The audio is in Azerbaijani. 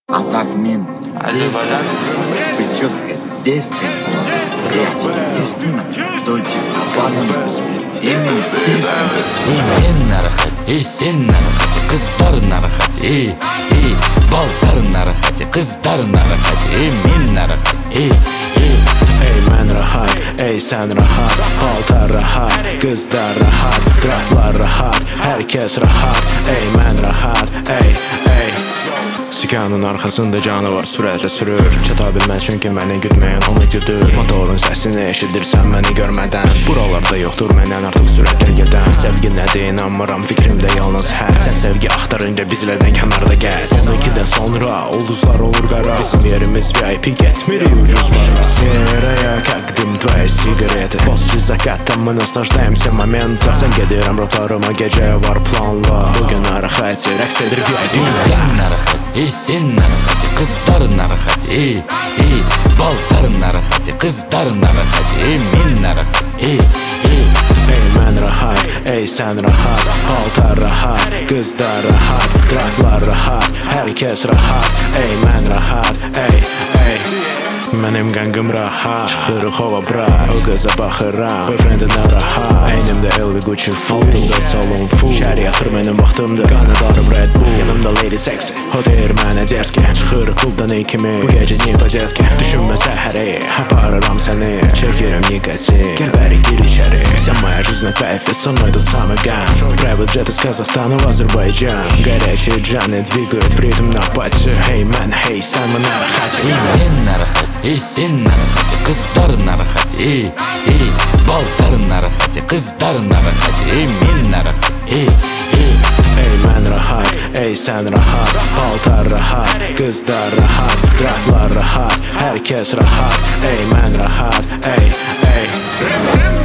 А так мен Азербайджан. прическа тесная, прячки тесная, Дольче Габбана. Emin tezden. Men narahat, sen narahat, qizlar narahat, baltar narahat, qizlar narahat, men narahat, Ey men rahat, ey sen rahat, paltar rahat, qızlar rahat, qraflar rahat, herkes rahat, ey men rahat, ey. Sikanın arxasında canavar sürətlə sürür. Çata bilməz çünki məni güdməyən onu güdür. Motorun səsini eşidirsən məni görmədən. Buralarda yoxdur məndən artıq sürətlə gedən. Sevgi nədir inanmıram fikrimdə yalnız həs. Sən sevgi axtarınca bizlərdən kənarda gəz. 12-dən sonra ulduzlar olur qara. Bizim yerimiz VIP getmirik ucuz bara. Seraya kakdim твои sigareti. После заката мы наслаждаемся моментом. Sən gedirəm rotarıma gecəyə var planla. Bugün narahat, rəqs edir VIP. sen narahat, sen narahat, qizlar narahat, baltar narahat, qizlar narahat, men narahat, Ey men rahat, ey sen rahat, paltar rahat, qızlar rahat, qraflar rahat, herkes rahat, ey men rahat, ey. Mənim qəngim rahat, çıxırıq hava brak, o qıza baxıram, boyfriendinə rahat. Əynimdə Elvi Gucci full, altımda salon full, şəhər yatır mənim vaxtımda, qanadarım Red Bull, yanımda Lady Sexy, o deyir mənə derski. Çıxırıq klubdan ey kimi, bu gecə niyə paceski. Düşünmə səhəri, aparıram səni, çəkirəm nikotin, gəl bəri gir içəri. Вся моя жизнь на кайфе, со мной тут самый гам. Private jet из Казахстана в Азербайджан. Горячие джаны двигают в ритм на пати. Эй мен, эй sen мы на рахате. men narahat, sen narahat, qizlar narahat, baltar narahat, qizlar narahat, men narahat, Ey men rahat, ey sen rahat, paltar rahat, qızlar rahat, qraflar rahat, herkes rahat, ey men rahat, ey.